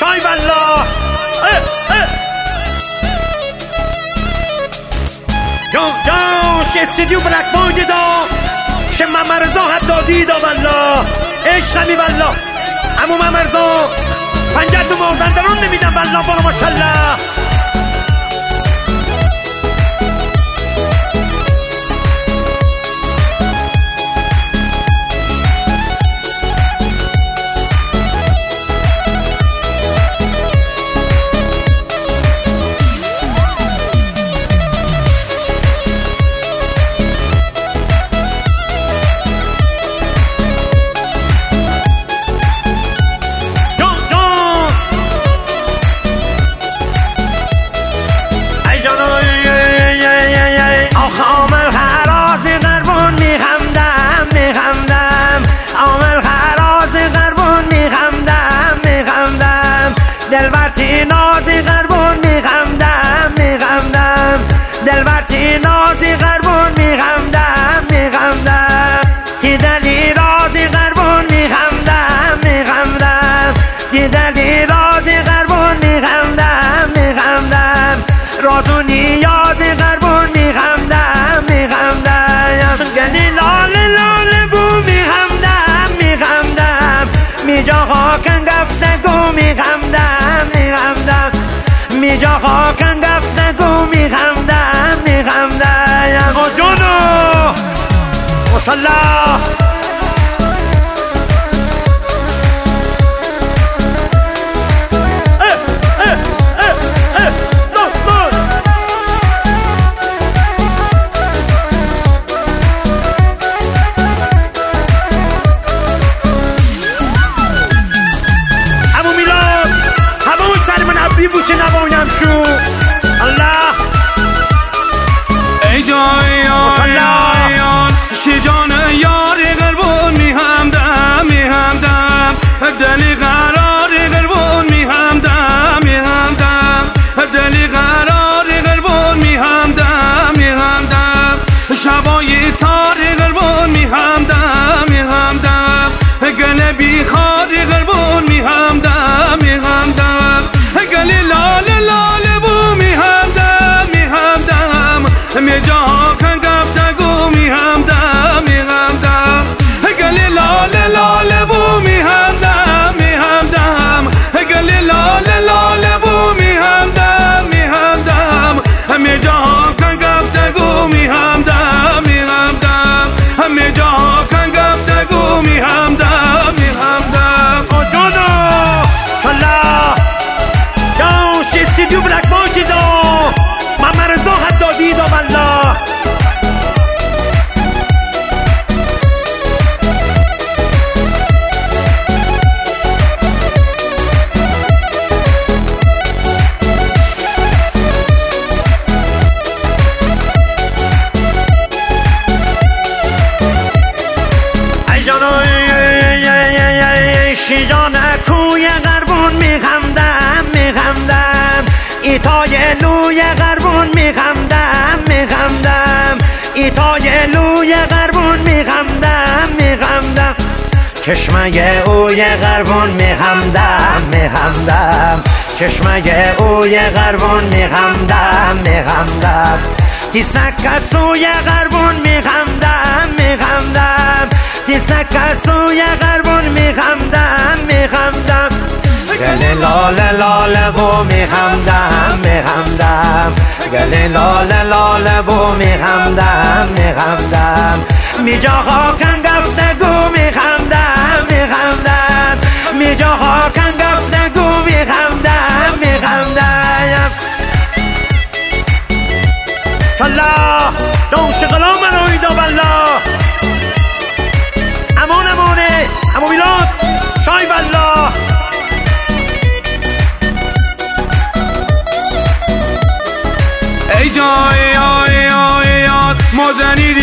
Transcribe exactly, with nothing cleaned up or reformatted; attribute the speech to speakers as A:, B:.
A: شای والله جان جان شه استودیو بلک بوید دا شه ممرزا حدادی دا والله عشقمی والله امو ممرزا پنجه تو مازندران نمیدم والله بالا ماشالله
B: دلبرتی نازی غربون میخندم میخندم دلبرتی نازی غربون میخندم میخندم تی دلی رازی غربون میخندم میخندم تی دلی رازی غربون میخندم میخندم رازو نیازی غربون میخندم میخندم گلی لال لال بو میخندم میخندم میجا خاکن گفتگو میخندم میخندم میجا خاکن گفتگو میخندم میخندم
A: آقا جانو ماشالله
B: بوچه نبایم شو الله
C: ای جای آیان شجان یار غربون می همدم می همدم دلی قرار غربون می همدم می همدم دلی قرار غربون می همدم می همدم شبای تار غربون می همدم می همدم قلبی خار غربون می همدم می همدم گلی لال لال بو می همدم می همدم می جا کن گفتگو می همدم می همدم گلی لال لال بو می همدم می همدم گلی لال لال بو می همدم می همدم می جا کن گفتگو می همدم می همدم می جا کن گفتگو می همدم می همدم
A: آجانا شالله استودیو بلک باشی دا ممرزا حدادی دا والله
B: ای جانو شیجان کوی غربون میخندم میخندم ایتای لوی غربون میخندم میخندم ایتای لوی غربون میخندم میخندم چشمه اوی غربون میخندم میخندم چشمه اوی غربون میخندم میخندم تی سکه سوی غربون میخندم میخندم تی سکه سوی غربون میخندم میخندم گلی لال لال بو میخندم میخندم گلی لال لال بو میخندم میخندم میجا خاکن گفتگو میخندم میخندم میجا خاکن گفتگو میخندم میخندم
A: شالله دون شغلا من رویدا والله امان امانه امو میلاد شای والله
C: ای جای آی آی آی مازنی